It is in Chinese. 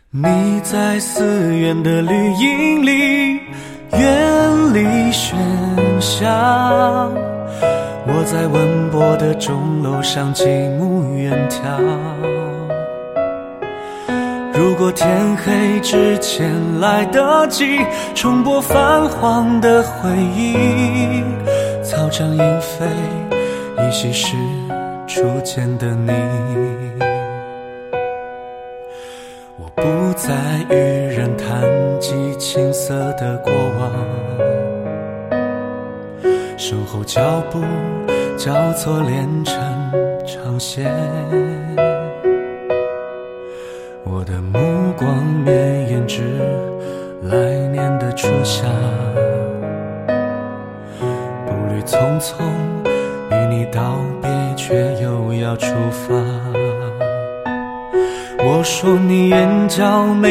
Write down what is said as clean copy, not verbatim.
你在寺院的绿荫里远离喧嚣，我在温波的钟楼上极目远眺。如果天黑之前来得及重播泛黄的回忆，草长莺飞，依稀是初见的你。我不再与人谈及青涩的过往，身后脚步交错连成长线，我的目光绵延至来年的初夏，步履匆匆与你道别，却又要出发。我说你眼角眉